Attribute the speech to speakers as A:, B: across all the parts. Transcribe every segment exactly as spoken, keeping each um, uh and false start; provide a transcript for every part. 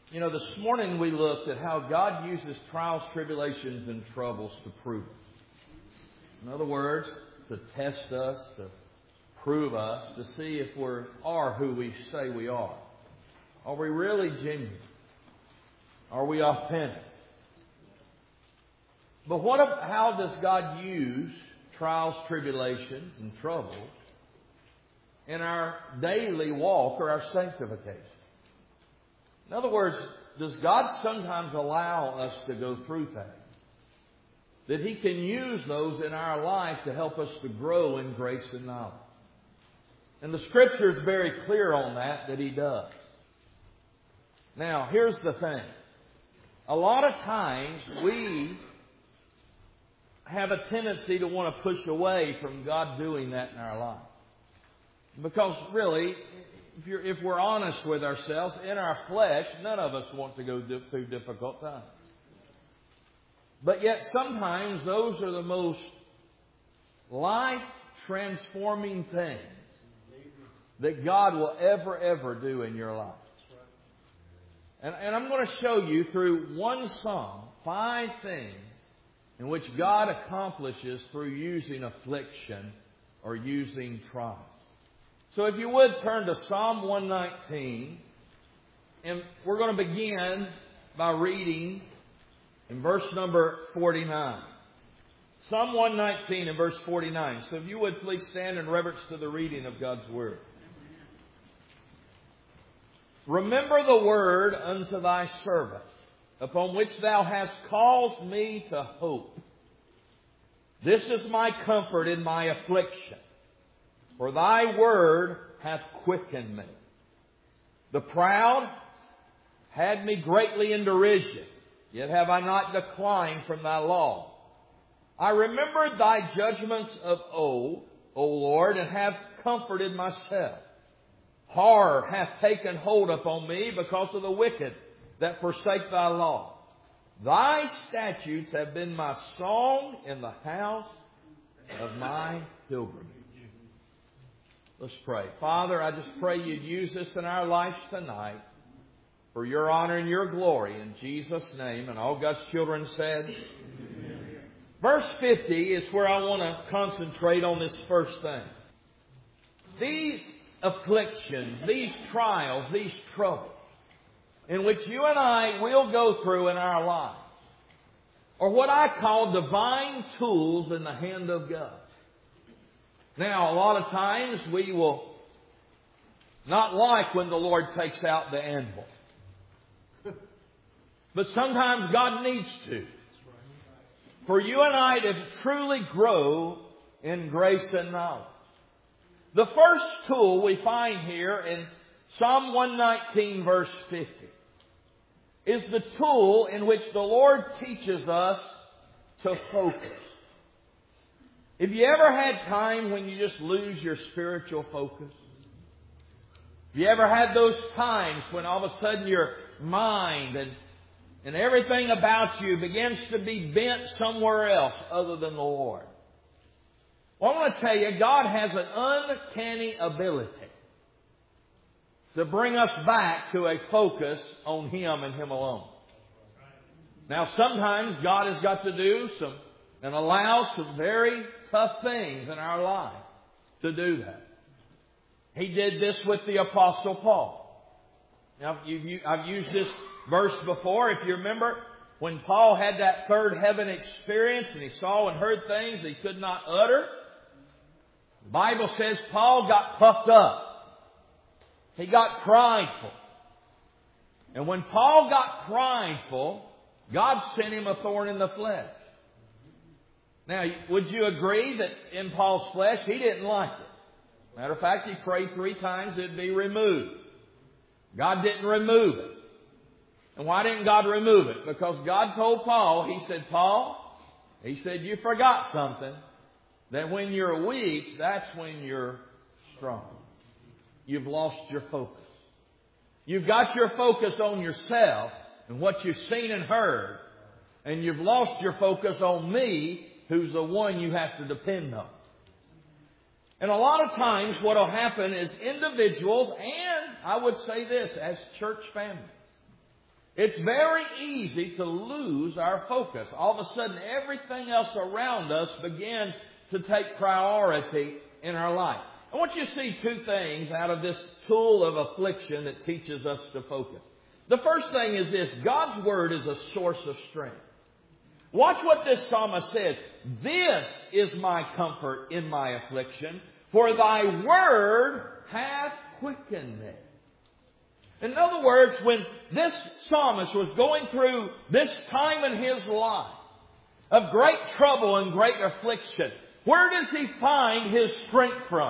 A: You know, this morning we looked at how God uses trials, tribulations, and troubles to prove us. In other words, to test us, to prove us, to see if we are who we say we are. Are we really genuine? Are we authentic? But what? How does God use trials, tribulations, and troubles in our daily walk or our sanctification? In other words, does God sometimes allow us to go through things that He can use those in our life to help us to grow in grace and knowledge? And the Scripture is very clear on that, that He does. Now, here's the thing. A lot of times we have a tendency to want to push away from God doing that in our life. Because really, if, you're, if we're honest with ourselves, in our flesh, none of us want to go through difficult times. But yet sometimes those are the most life-transforming things that God will ever, ever do in your life. And, and I'm going to show you through one song five things in which God accomplishes through using affliction or using trials. So if you would turn to Psalm one nineteen, and we're going to begin by reading in verse number forty-nine. Psalm one nineteen and verse forty-nine. So if you would please stand in reverence to the reading of God's Word. Remember the word unto thy servant, upon which thou hast caused me to hope. This is my comfort in my affliction, for thy word hath quickened me. The proud had me greatly in derision, yet have I not declined from thy law. I remembered thy judgments of old, O Lord, and have comforted myself. Horror hath taken hold upon me because of the wicked that forsake thy law. Thy statutes have been my song in the house of my pilgrimage. Let's pray. Father, I just pray you'd use this in our lives tonight for your honor and your glory in Jesus' name. And all God's children said, amen. Verse fifty is where I want to concentrate on this first thing. These afflictions, these trials, these troubles in which you and I will go through in our lives are what I call divine tools in the hand of God. Now, a lot of times we will not like when the Lord takes out the anvil. But sometimes God needs to. For you and I to truly grow in grace and knowledge. The first tool we find here in Psalm one nineteen verse fifty is the tool in which the Lord teaches us to focus. Have you ever had time when you just lose your spiritual focus? Have you ever had those times when all of a sudden your mind and, and everything about you begins to be bent somewhere else other than the Lord? Well, I want to tell you, God has an uncanny ability to bring us back to a focus on Him and Him alone. Now, sometimes God has got to do some and allow some very tough things in our life to do that. He did this with the Apostle Paul. Now, you've, I've used this verse before. If you remember, when Paul had that third heaven experience and he saw and heard things he could not utter, the Bible says Paul got puffed up. He got prideful. And when Paul got prideful, God sent him a thorn in the flesh. Now, would you agree that in Paul's flesh, he didn't like it? Matter of fact, he prayed three times it'd be removed. God didn't remove it. And why didn't God remove it? Because God told Paul, He said, Paul, He said, you forgot something. That when you're weak, that's when you're strong. You've lost your focus. You've got your focus on yourself and what you've seen and heard. And you've lost your focus on me, who's the one you have to depend on. And a lot of times what will happen is individuals, and I would say this, as church families, It's very easy to lose our focus. All of a sudden, everything else around us begins to take priority in our life. I want you to see two things out of this tool of affliction that teaches us to focus. The first thing is this: God's Word is a source of strength. Watch what this psalmist says. This is my comfort in my affliction, for thy word hath quickened me. In other words, when this psalmist was going through this time in his life of great trouble and great affliction, where does he find his strength from?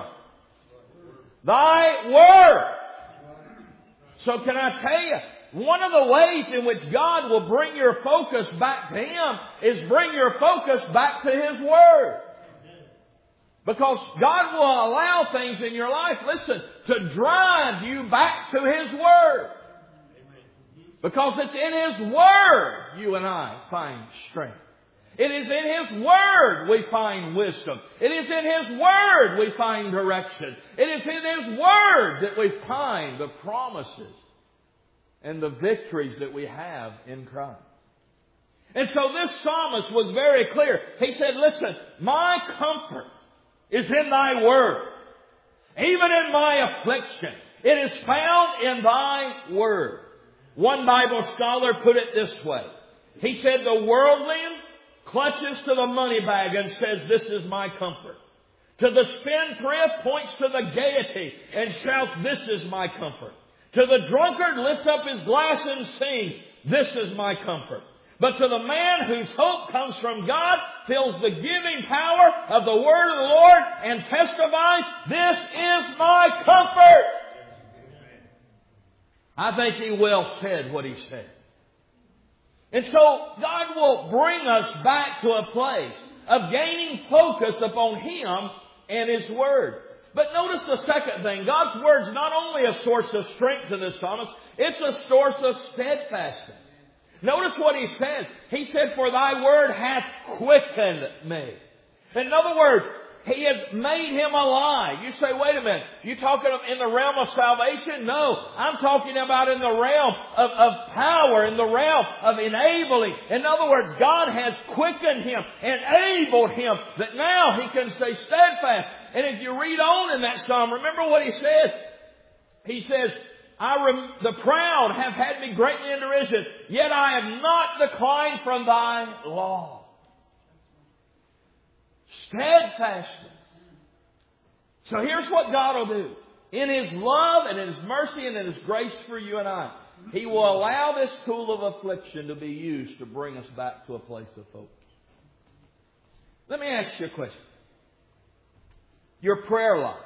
A: Thy word. So can I tell you, one of the ways in which God will bring your focus back to Him is bring your focus back to His Word. Because God will allow things in your life, listen, to drive you back to His Word. Because it's in His Word you and I find strength. It is in His Word we find wisdom. It is in His Word we find direction. It is in His Word that we find the promises and the victories that we have in Christ. And so this psalmist was very clear. He said, listen, my comfort is in thy word. Even in my affliction, it is found in thy word. One Bible scholar put it this way. He said, the worldling clutches to the money bag and says, this is my comfort. To the spendthrift points to the gaiety and shouts, this is my comfort. To the drunkard lifts up his glass and sings, this is my comfort. But to the man whose hope comes from God, feels the giving power of the word of the Lord, and testifies, this is my comfort. I think he well said what he said. And so God will bring us back to a place of gaining focus upon Him and His Word. But notice the second thing. God's Word is not only a source of strength to this psalmist, it's a source of steadfastness. Notice what he says. He said, for thy word hath quickened me. In other words, He has made him alive. You say, wait a minute, you talking in the realm of salvation? No, I'm talking about in the realm of, of power, in the realm of enabling. In other words, God has quickened him, enabled him, that now he can stay steadfast. And if you read on in that psalm, remember what he says. He says, I rem- the proud have had me greatly in derision, yet I have not declined from thy law. Steadfastness. So here's what God will do. In His love and in His mercy and in His grace for you and I, He will allow this tool of affliction to be used to bring us back to a place of focus. Let me ask you a question. Your prayer life,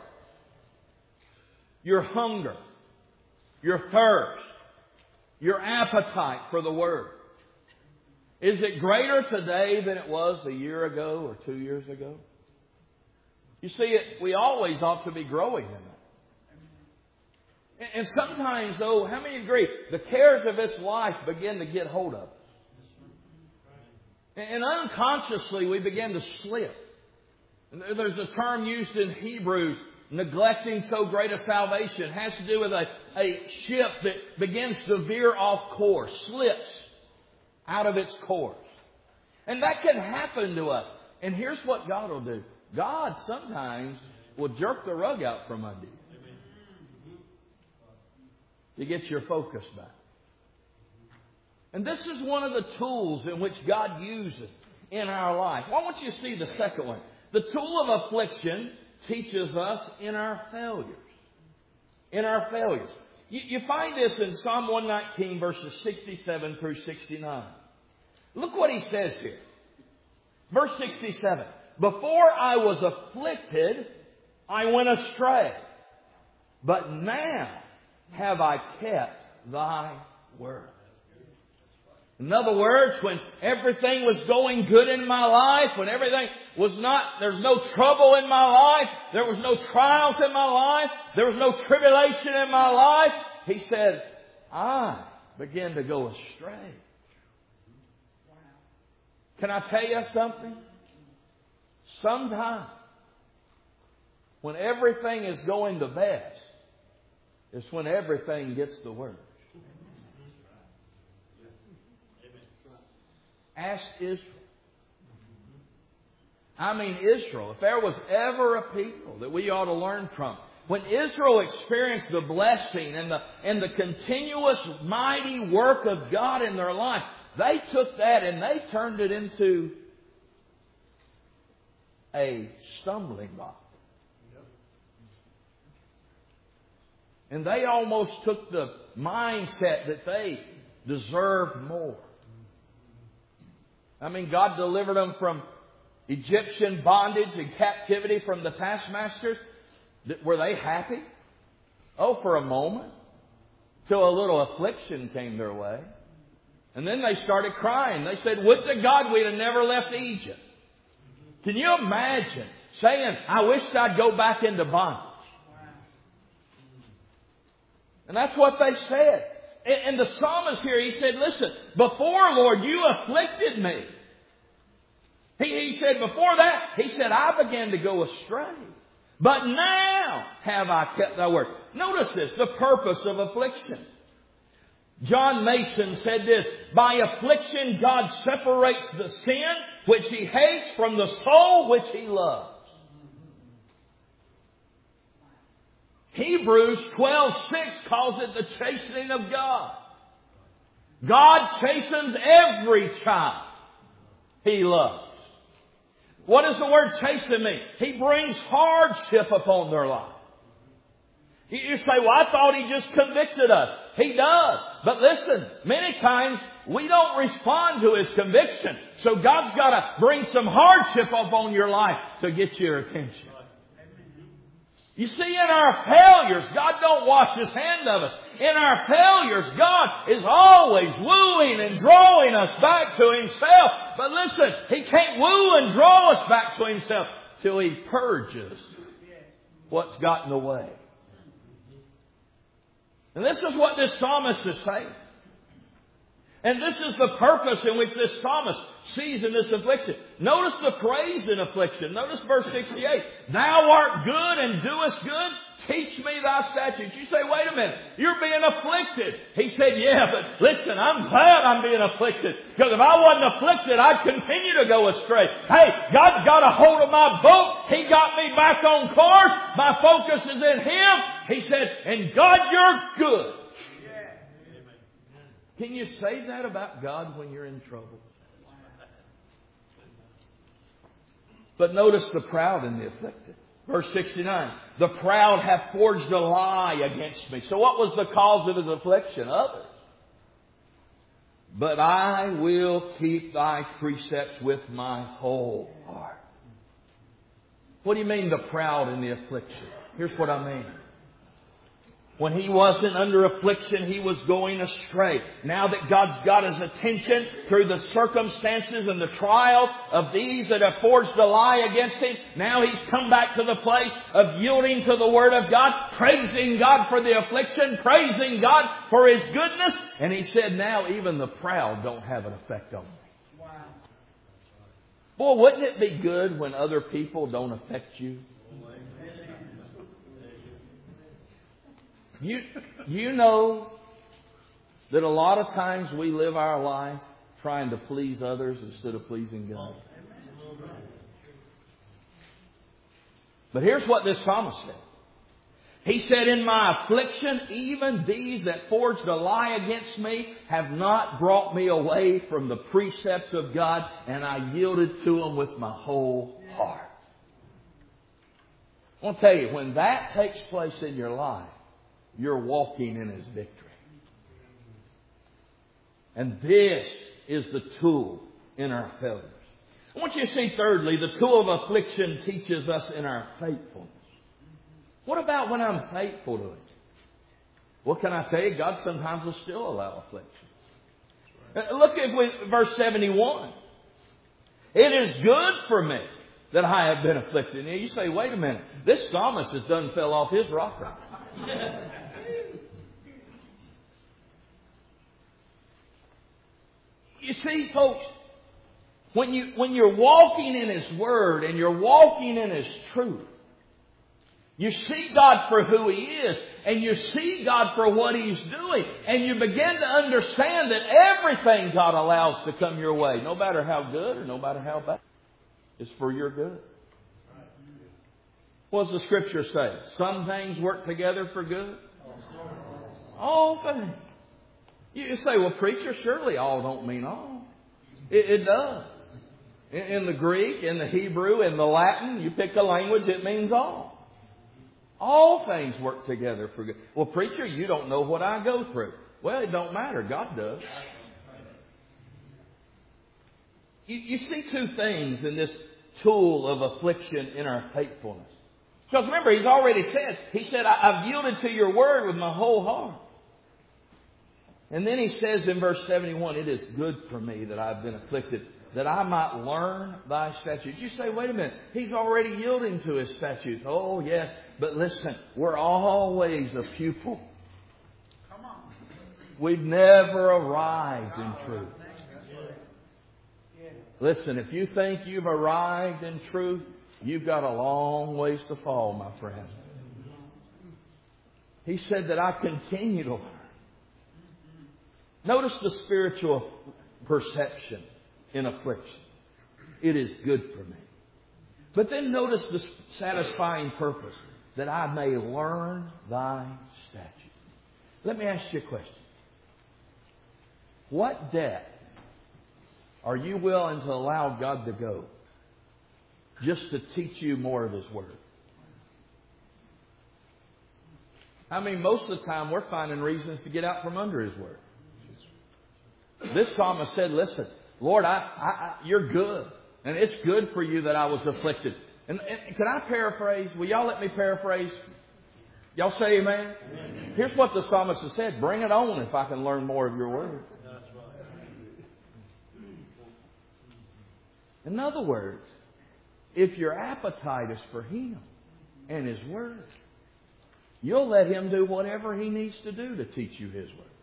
A: your hunger, your thirst, your appetite for the Word, is it greater today than it was a year ago or two years ago? You see, it, we always ought to be growing in that. And sometimes, though, how many agree, the cares of this life begin to get hold of us? And unconsciously, we begin to slip. There's a term used in Hebrews, neglecting so great a salvation. It has to do with a, a ship that begins to veer off course, slips out of its course. And that can happen to us. And here's what God will do. God sometimes will jerk the rug out from under you to get your focus back. And this is one of the tools in which God uses in our life. Well, I want you to see the second one. The tool of affliction teaches us in our failures. In our failures. You, you find this in Psalm one nineteen, verses sixty-seven through sixty-nine. Look what he says here. Verse sixty-seven. Before I was afflicted, I went astray. But now have I kept thy word. In other words, when everything was going good in my life, when everything was not, there's no trouble in my life, there was no trials in my life, there was no tribulation in my life, he said, I began to go astray. Can I tell you something? Sometimes, when everything is going the best, is when everything gets the worst. Ask Israel. I mean Israel. If there was ever a people that we ought to learn from, when Israel experienced the blessing and the, and the continuous mighty work of God in their life, they took that and they turned it into a stumbling block. And they almost took the mindset that they deserved more. I mean, God delivered them from Egyptian bondage and captivity from the taskmasters. Were they happy? Oh, for a moment. Till a little affliction came their way. And then they started crying. They said, would to God we'd have never left Egypt. Can you imagine saying, I wish I'd go back into bondage? And that's what they said. And the psalmist here, he said, listen, before, Lord, you afflicted me. He, he said, before that, he said, I began to go astray. But now have I kept thy word. Notice this, the purpose of affliction. John Mason said this, by affliction God separates the sin which he hates from the soul which he loves. Hebrews twelve six calls it the chastening of God. God chastens every child He loves. What does the word chasten mean? He brings hardship upon their life. You say, well, I thought He just convicted us. He does. But listen, many times we don't respond to His conviction. So God's got to bring some hardship upon your life to get your attention. You see, in our failures, God don't wash His hand of us. In our failures, God is always wooing and drawing us back to Himself. But listen, He can't woo and draw us back to Himself till He purges what's got in the way. And this is what this psalmist is saying. And this is the purpose in which this psalmist sees in this affliction. Notice the praise in affliction. Notice verse sixty-eight. Thou art good and doest good. Teach me thy statutes. You say, wait a minute. You're being afflicted. He said, yeah, but listen, I'm glad I'm being afflicted. Because if I wasn't afflicted, I'd continue to go astray. Hey, God got a hold of my boat. He got me back on course. My focus is in Him. He said, and God, you're good. Can you say that about God when you're in trouble? But notice the proud and the afflicted. Verse sixty-nine. The proud have forged a lie against me. So what was the cause of his affliction? Others. But I will keep thy precepts with my whole heart. What do you mean the proud and the affliction? Here's what I mean. When he wasn't under affliction, he was going astray. Now that God's got his attention through the circumstances and the trials of these that have forged a lie against him, now he's come back to the place of yielding to the Word of God, praising God for the affliction, praising God for His goodness. And he said, now even the proud don't have an effect on me. Wow. Boy, wouldn't it be good when other people don't affect you? You, you know that a lot of times we live our life trying to please others instead of pleasing God. But here's what this psalmist said. He said, in my affliction, even these that forged a lie against me have not brought me away from the precepts of God, and I yielded to them with my whole heart. I want to tell you, when that takes place in your life, you're walking in His victory. And this is the tool in our failures. I want you to see, thirdly, the tool of affliction teaches us in our faithfulness. What about when I'm faithful to Him? What can I tell you? God sometimes will still allow affliction. Look at verse seventy-one. It is good for me that I have been afflicted. And you say, wait a minute. This psalmist has done fell off his rocker. You see, folks, when you when you're walking in His Word and you're walking in His truth, You see God for who He is, and you see God for what He's doing, and you begin to understand that everything God allows to come your way, no matter how good or no matter how bad, is for your good. What does the Scripture say? Some things work together for good. All things. You say, well, preacher, surely all don't mean all. It, it does. In, in the Greek, in the Hebrew, in the Latin, you pick a language, it means all. All things work together for good. Well, preacher, you don't know what I go through. Well, it don't matter. God does. You, you see two things in this tool of affliction in our faithfulness. Because remember, He's already said, He said, I've yielded to your word with my whole heart. And then He says in verse seventy-one, it is good for me that I've been afflicted, that I might learn thy statutes. You say, wait a minute, He's already yielding to His statutes. Oh, yes. But listen, we're always a pupil. Come on. We've never arrived in truth. Listen, if you think you've arrived in truth, you've got a long ways to fall, my friend. He said that I continue to learn. Notice the spiritual perception in affliction. It is good for me. But then notice the satisfying purpose, that I may learn thy statutes. Let me ask you a question. What debt are you willing to allow God to go just to teach you more of His Word? I mean, most of the time we're finding reasons to get out from under His Word. This psalmist said, listen, Lord, I, I, I, you're good. And it's good for you that I was afflicted. And, and can I paraphrase? Will y'all let me paraphrase? Y'all say amen? Amen? Here's what the psalmist has said. Bring it on if I can learn more of your word. In other words, if your appetite is for Him and His Word, you'll let Him do whatever He needs to do to teach you His Word.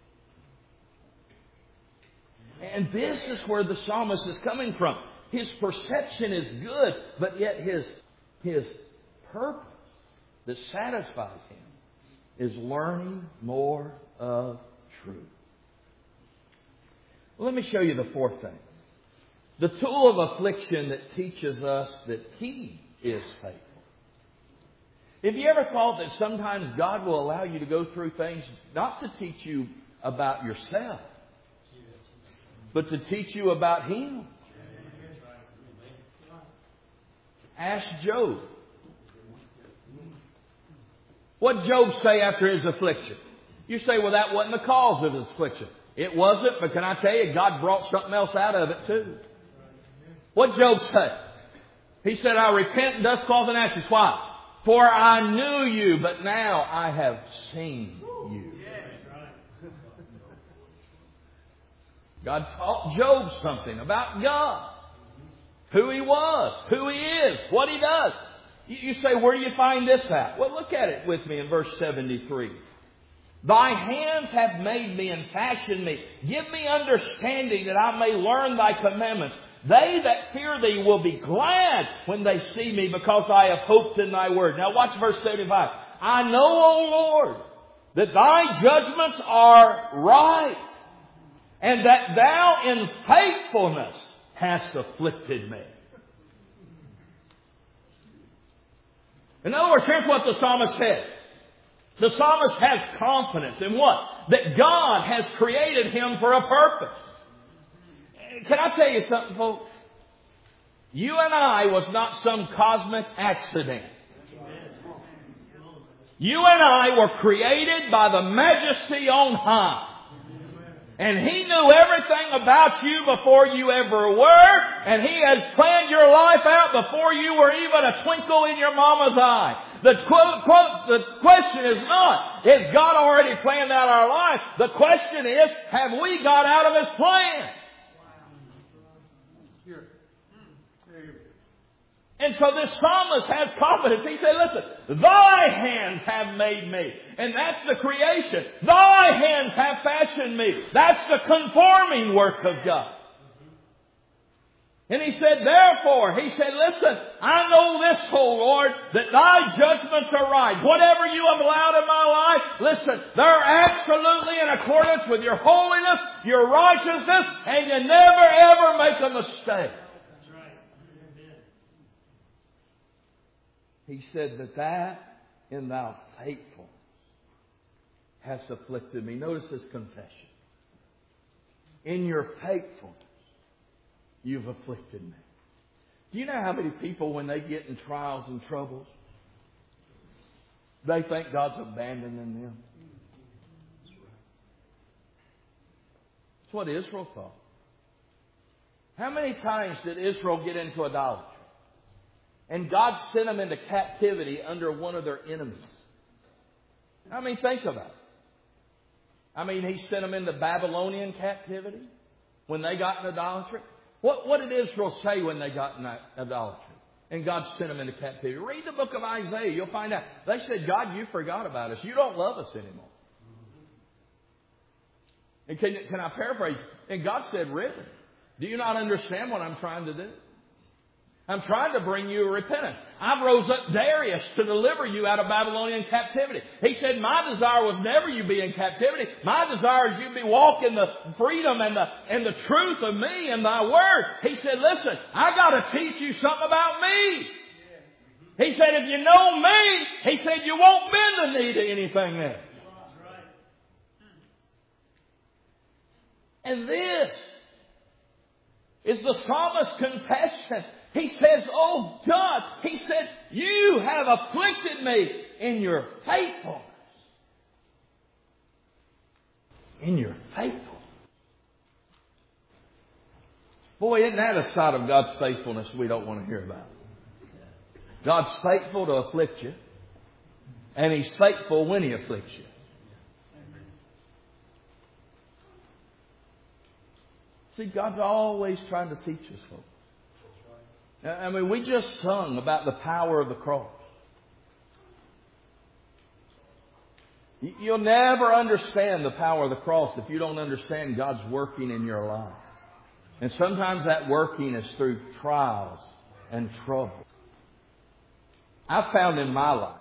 A: And this is where the psalmist is coming from. His perception is good, but yet his, his purpose that satisfies him is learning more of truth. Well, let me show you the fourth thing. The tool of affliction that teaches us that He is faithful. Have you ever thought that sometimes God will allow you to go through things not to teach you about yourself, but to teach you about Him? Ask Job. What did Job say after his affliction? You say, well, that wasn't the cause of his affliction. It wasn't, but can I tell you, God brought something else out of it too. What did Job say? He said, I repent in dust, cloth, and ashes. Why? For I knew you, but now I have seen you. God taught Job something about God. Who He was, who He is, what He does. You say, where do you find this at? Well, look at it with me in verse seventy-three. Thy hands have made me and fashioned me. Give me understanding that I may learn Thy commandments. They that fear Thee will be glad when they see me, because I have hoped in Thy word. Now watch verse seventy-five. I know, O Lord, that Thy judgments are right, and that Thou in faithfulness hast afflicted me. In other words, here's what the psalmist said. The psalmist has confidence in what? That God has created him for a purpose. Can I tell you something, folks? You and I was not some cosmic accident. You and I were created by the Majesty on high. And He knew everything about you before you ever were. And He has planned your life out before you were even a twinkle in your mama's eye. The, quote, quote, the question is not, has God already planned out our life? The question is, have we got out of His plan? And so this psalmist has confidence. He said, listen, Thy hands have made me. And that's the creation. Thy hands have fashioned me. That's the conforming work of God. And He said, therefore, He said, listen, I know this, O Lord, that Thy judgments are right. Whatever You have allowed in my life, listen, they're absolutely in accordance with Your holiness, Your righteousness, and You never ever make a mistake. That's right. He said that that in Thou faithfulness hast afflicted me. Notice His confession. In Your faithfulness, You've afflicted me. Do you know how many people, when they get in trials and troubles, they think God's abandoning them? That's what Israel thought. How many times did Israel get into idolatry? And God sent them into captivity under one of their enemies. I mean, think about it. I mean, He sent them into Babylonian captivity when they got in idolatry. What, what did Israel say when they got in idolatry? And God sent them into captivity. Read the book of Isaiah. You'll find out. They said, God, You forgot about us. You don't love us anymore. And can, can I paraphrase? And God said, really? Do you not understand what I'm trying to do? I'm trying to bring you repentance. I rose up Darius to deliver you out of Babylonian captivity. He said, my desire was never you be in captivity. My desire is you be walking the freedom and the, and the truth of me and Thy word. He said, listen, I got to teach you something about me. He said, if you know me, He said, you won't bend the knee to anything else. And this is the psalmist's confession. He says, oh God, He said, You have afflicted me in Your faithfulness. In Your faithfulness. Boy, isn't that a side of God's faithfulness we don't want to hear about? God's faithful to afflict you. And He's faithful when He afflicts you. See, God's always trying to teach us, folks. I mean, we just sung about the power of the cross. You'll never understand the power of the cross if you don't understand God's working in your life. And sometimes that working is through trials and trouble. I've found in my life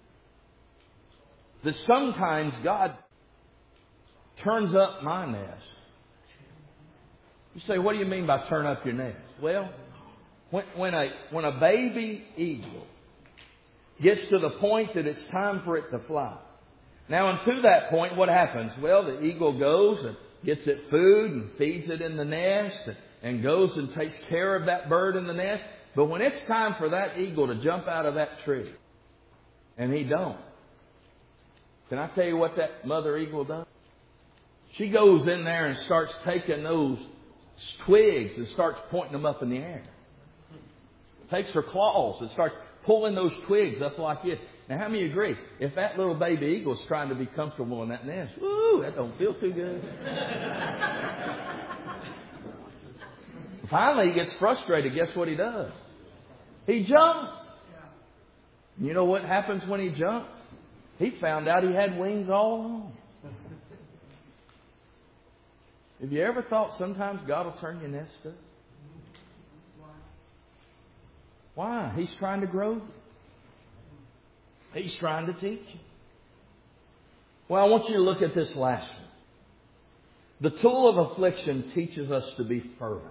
A: that sometimes God turns up my nest. You say, what do you mean by turn up your nest? Well, When, when, a, when a baby eagle gets to the point that it's time for it to fly. Now, until that point, what happens? Well, the eagle goes and gets it food and feeds it in the nest and, and goes and takes care of that bird in the nest. But when it's time for that eagle to jump out of that tree, and he don't, can I tell you what that mother eagle does? She goes in there and starts taking those twigs and starts pointing them up in the air. Takes her claws and starts pulling those twigs up like this. Now, how many agree? If that little baby eagle's trying to be comfortable in that nest, woo, that don't feel too good. Finally, he gets frustrated. Guess what he does? He jumps. You know what happens when he jumps? He found out he had wings all along. Have you ever thought sometimes God will turn your nest up? Why? He's trying to grow you. He's trying to teach you. Well, I want you to look at this last one. The tool of affliction teaches us to be fervent.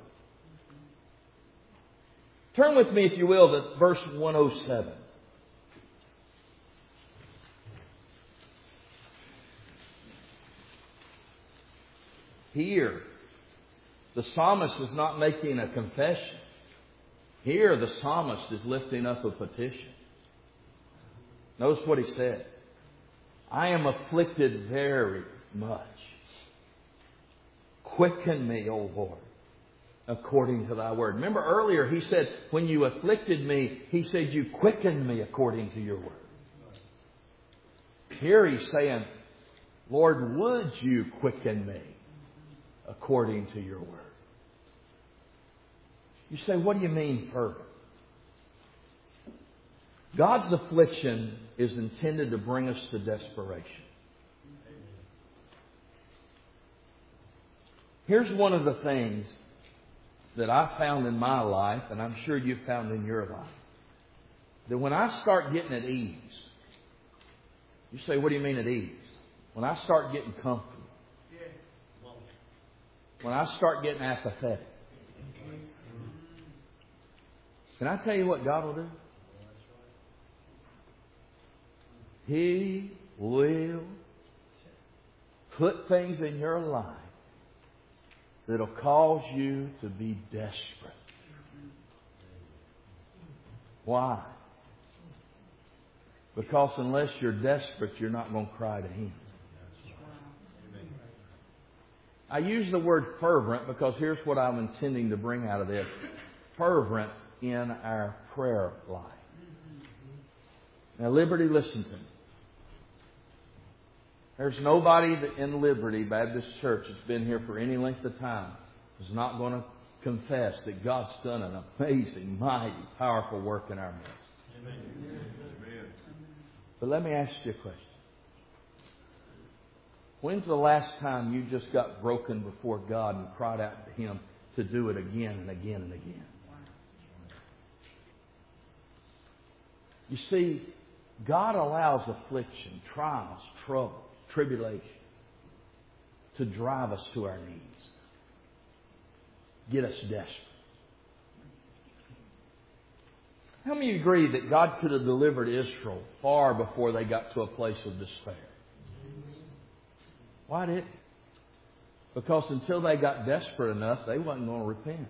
A: Turn with me, if you will, to verse one oh seven. Here, the psalmist is not making a confession. Here, the psalmist is lifting up a petition. Notice what he said. I am afflicted very much. Quicken me, O Lord, according to Thy word. Remember earlier he said, when you afflicted me, He said, you quickened me according to your word. Here he's saying, Lord, would you quicken me according to your word? You say, what do you mean fervent? God's affliction is intended to bring us to desperation. Here's one of the things that I found in my life, and I'm sure you've found in your life, that when I start getting at ease, you say, what do you mean at ease? When I start getting comfortable, when I start getting apathetic, can I tell you what God will do? He will put things in your life that'll cause you to be desperate. Why? Because unless you're desperate, you're not going to cry to Him. I use the word fervent because here's what I'm intending to bring out of this. Fervent in our prayer life. Now, Liberty, listen to me. There's nobody in Liberty Baptist Church that's been here for any length of time who's not going to confess that God's done an amazing, mighty, powerful work in our midst. Amen. But let me ask you a question. When's the last time you just got broken before God and cried out to Him to do it again and again and again? You see, God allows affliction, trials, trouble, tribulation to drive us to our knees, get us desperate. How many agree that God could have delivered Israel far before they got to a place of despair? Why didn't He? Because until they got desperate enough, they wasn't going to repent.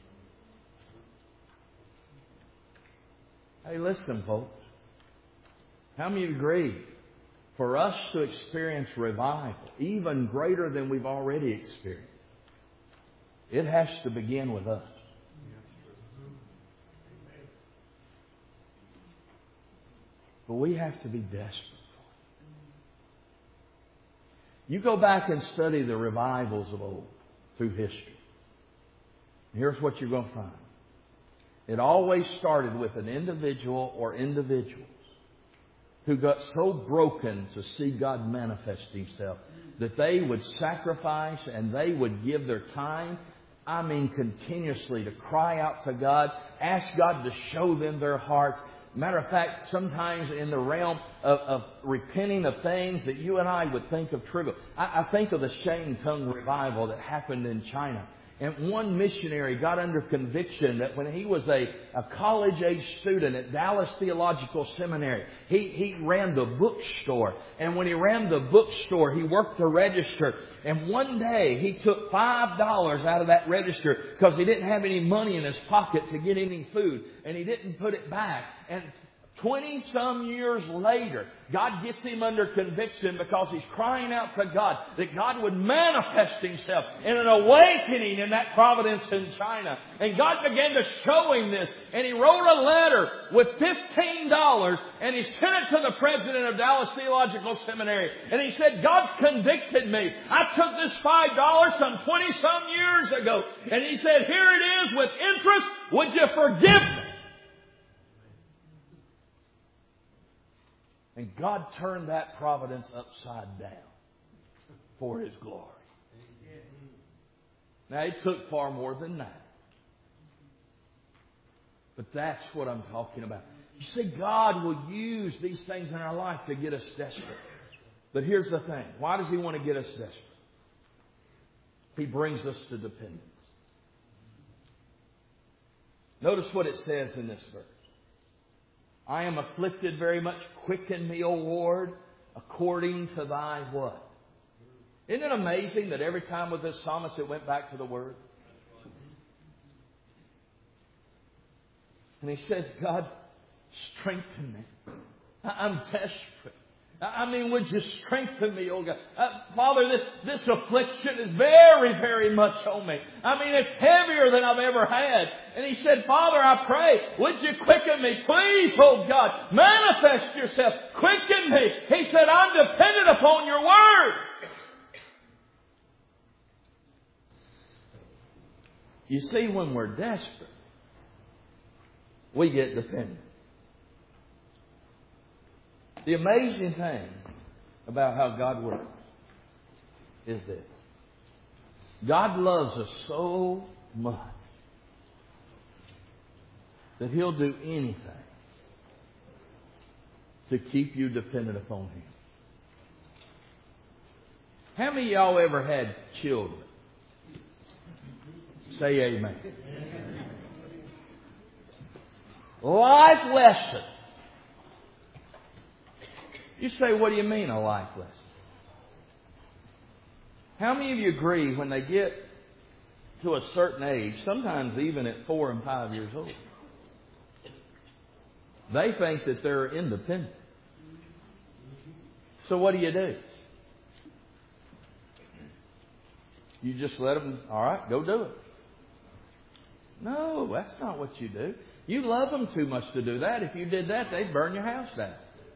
A: Hey, listen, folks. How many agree? For us to experience revival, even greater than we've already experienced, it has to begin with us. But we have to be desperate. You go back and study the revivals of old through history. Here's what you're going to find. It always started with an individual or individuals who got so broken to see God manifest Himself that they would sacrifice and they would give their time, I mean continuously, to cry out to God, ask God to show them their hearts. Matter of fact, sometimes in the realm of, of repenting of things that you and I would think of trivial. I, I think of the Shang Tung revival that happened in China. And one missionary got under conviction that when he was a, a college-age student at Dallas Theological Seminary, he, he ran the bookstore. And when he ran the bookstore, he worked the register. And one day, he took five dollars out of that register because he didn't have any money in his pocket to get any food. And he didn't put it back. And twenty-some years later, God gets him under conviction because he's crying out to God that God would manifest Himself in an awakening in that province in China. And God began to show him this. And he wrote a letter with fifteen dollars and he sent it to the president of Dallas Theological Seminary. And he said, God's convicted me. I took this five dollars some twenty-some years ago. And he said, here it is with interest. Would you forgive me? And God turned that providence upside down for His glory. Now, it took far more than that. But that's what I'm talking about. You see, God will use these things in our life to get us desperate. But here's the thing. Why does He want to get us desperate? He brings us to dependence. Notice what it says in this verse. I am afflicted very much. Quicken me, O Lord, according to Thy what? Isn't it amazing that every time with this psalmist it went back to the Word? And he says, God, strengthen me. I'm desperate. I mean, would you strengthen me, oh God? Uh, Father, this, this affliction is very, very much on me. I mean, it's heavier than I've ever had. And he said, Father, I pray, would you quicken me? Please, oh God, manifest yourself. Quicken me. He said, I'm dependent upon your word. You see, when we're desperate, we get dependent. The amazing thing about how God works is this. God loves us so much that He'll do anything to keep you dependent upon Him. How many of y'all ever had children? Say amen. Life lesson. You say, what do you mean a life lesson? How many of you agree when they get to a certain age, sometimes even at four and five years old, they think that they're independent? So what do you do? You just let them, all right, go do it. No, that's not what you do. You love them too much to do that. If you did that, they'd burn your house down.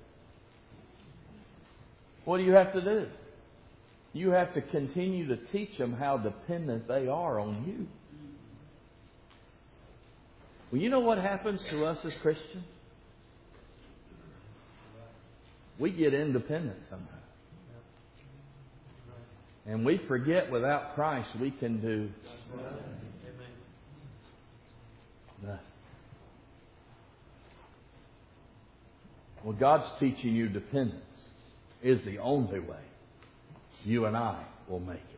A: What do you have to do? You have to continue to teach them how dependent they are on you. Well, you know what happens to us as Christians? We get independent sometimes. And we forget without Christ we can do nothing. Well, God's teaching you dependence is the only way you and I will make it.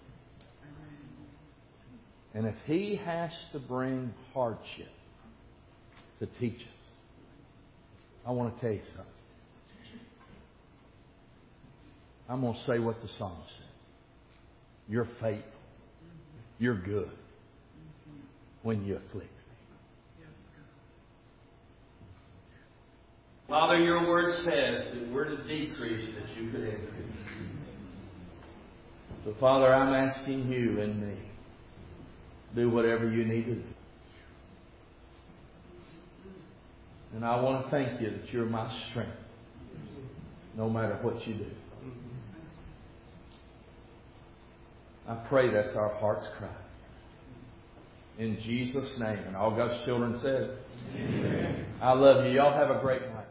A: And if He has to bring hardship to teach us, I want to tell you something. I'm going to say what the psalmist said. You're faithful. You're good when you afflict me. Father, your word says that we're to decrease that you could increase. So, Father, I'm asking you and me, do whatever you need to do. And I want to thank you that you're my strength, no matter what you do. I pray that's our heart's cry. In Jesus' name. And all God's children said, Amen. I love you. Y'all have a great night.